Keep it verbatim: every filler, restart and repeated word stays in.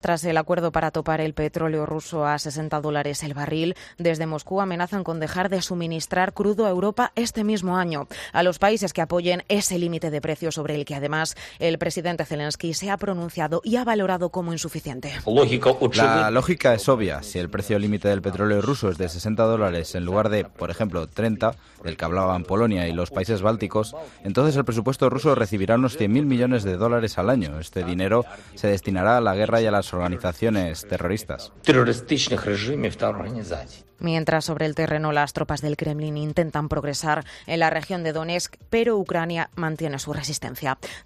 Tras el acuerdo para topar el petróleo ruso a sesenta dólares el barril, desde Moscú amenazan con dejar de suministrar crudo a Europa este mismo año. A los países que apoyen ese límite de precio, sobre el que además el presidente Zelensky se ha pronunciado y ha valorado como insuficiente. La lógica es obvia. Si el precio límite del petróleo ruso es de sesenta dólares en lugar de, por ejemplo, treinta, del que hablaban Polonia y los países bálticos, entonces el presupuesto ruso recibirá unos cien mil millones de dólares al año. Este dinero se destinará a la guerra y a las organizaciones terroristas. Mientras, sobre el terreno, las tropas del Kremlin intentan progresar en la región de Donetsk, pero Ucrania mantiene su resistencia.